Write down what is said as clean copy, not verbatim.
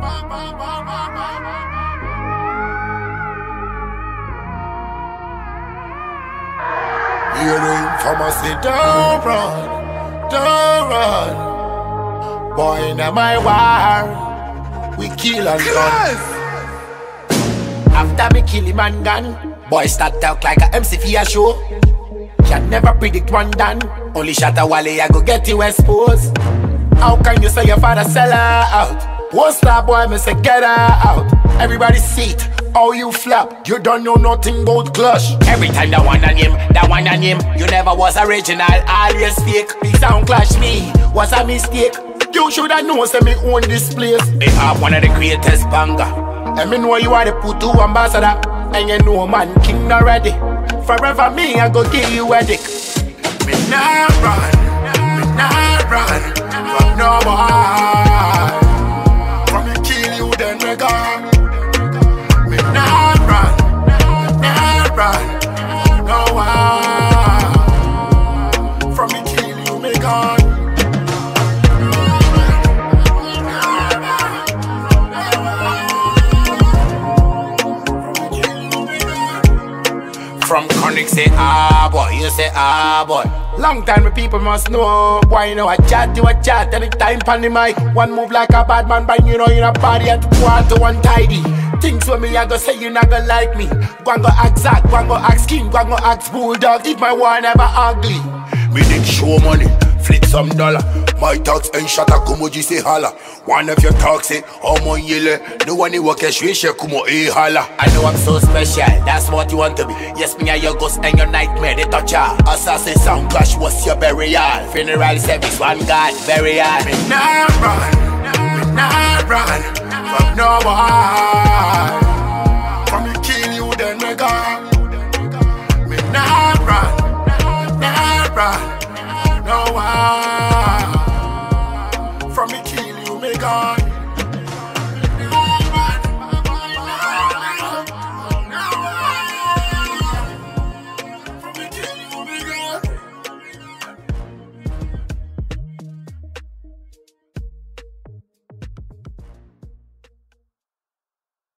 Hearing from us, say, don't run, don't run. Boy, in my war, we kill and gun. After me kill him and gun, boy start talk like a MC for a show. Can never predict one done. Only shot a wally, I go get you exposed. How can you say your father sell her out? One star boy, me say get her out. Everybody see it, how you flap. You don't know nothing about clutch. Every time that one on him, you never was original, always fake. The sound clash me, was a mistake. You should have known say me own this place. Me have one of the greatest banger. And me know you are the Putu ambassador. And you know man, king already. Forever me, I go give you a dick. Me nah run from no one. From me kill you, then me gone. Me nah run no one. From me kill you, me gone. From Chronic say ah boy, you say ah boy. Long time the people must know. Why you know I chat, you a chat. Anytime pan the mic, one move like a bad man, but you know you a body at one to one tidy. Things with me I go say you not gonna like me. Go and go ask Zach, go and go ask King, go and go ask Bulldog. If my war never ugly. Me dig show money, flick some dollar. My talks ain't shut a kumoji say holla. One of your talks say, oh my yele. No one in work a shwisha kumo e holla. I know I'm so special, that's what you want to be. Yes, me and your ghost and your nightmare, they touch ya. Assassin sound clash, what's your burial? Funeral service, one God, burial. Me nah run from no one. From me kill you, then me gone. Me nah run no one.